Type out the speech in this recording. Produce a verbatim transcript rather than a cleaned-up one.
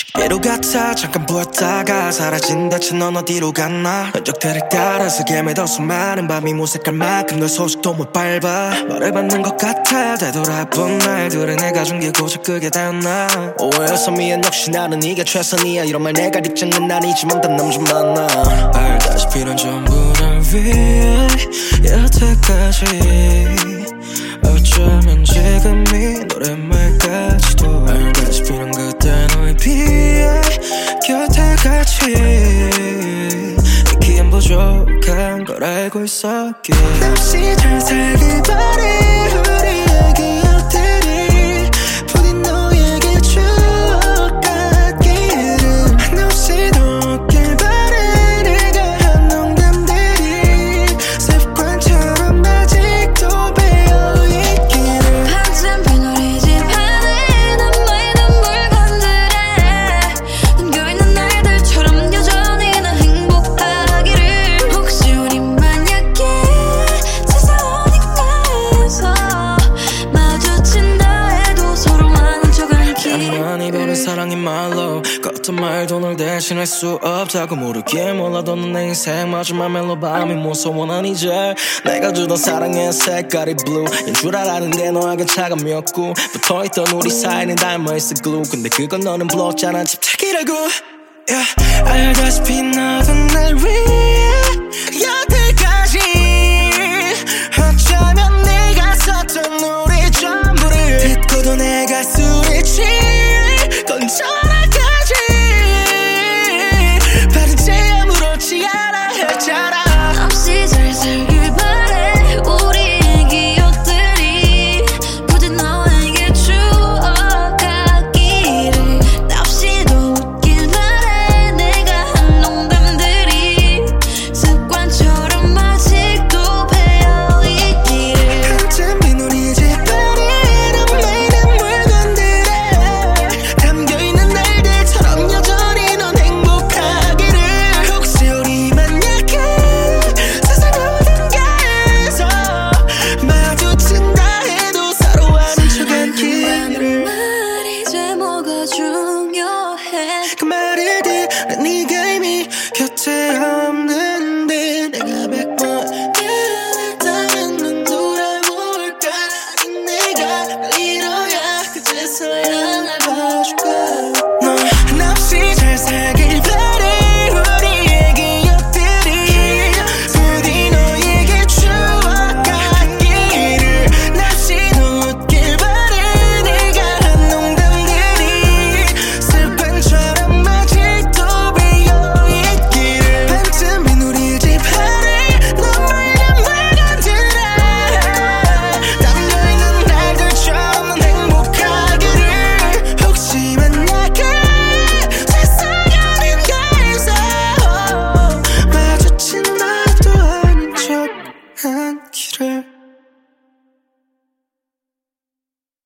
예로 같아 잠깐 보았다가 사라진 대체 넌 어디로 갔나. 흔적들을 따라서 헤매던 수많은 밤이 무색할 만큼 널 소식도 못 밟아. 말해받는 것 같아 되돌아본 날들은 내가 준 게 고작 그게 다였나. 오해해서 미안 역시 나는 네가 최선이야. 이런 말 내가 입장은 아니지만 단 남좀 만나. 알다시피 넌 전부 날 위해 여태까지 어쩌면 지금이 노랫말까지도 알다시피 난 그때 너에 비해 곁에 같이 있기엔 부족한 걸 알고 있었기에 없이 잘 살길 바래. 우리의 기억들이 부디 너에게 추억 같기를 한없이도 없길 바래. 내가 한 농담들이 습관처럼 아직도 배어있기를. 한참 비누리지 않은 남아있는 물건들에 담겨있는 날들처럼 여전히 난 행복하기를. 혹시 우리만 약해 세상 어딘가에서 마주친다 해도 서로 아는 척 않기. 많이 보는 사랑이 말로 겉은 말도 널 대신할 수 없다고 모르게 몰라도 넌 내 인생 마지막 멜로밤이 무서워. 난 이제 내가 주던 사랑의 색깔이 blue 인 줄 알았는데 너에겐 차가웠고 붙어있던 우리 사이는 닮아있어 glue. 근데 그건 너는 불렀잖아 집착이라고. yeah. 알다시피 너도 날 위해 여태까지 어쩌면 네가 썼던 노래 전부를 듣고도 내가 술에 취해 건전하까지 받은 채 아무렇지 않아 했잖아. 없이 잘 살길 바래. 우리의 기억들이 부디 너에게 추억 같기를. 없이도 웃길 바래. 내가 한 농담들이 습관처럼 아직도 배어있기를. 한참 비누리지 않은 남아있는 물건들에 담겨있는 날들처럼 여전히 넌 행복하기를. 혹시 우리만 약해 세상 어딘가에서 마주친다 해도 서로 아는 척 않기를. 말이 이제 뭐가 중요해. 그 말을 들은 네가 이미 곁에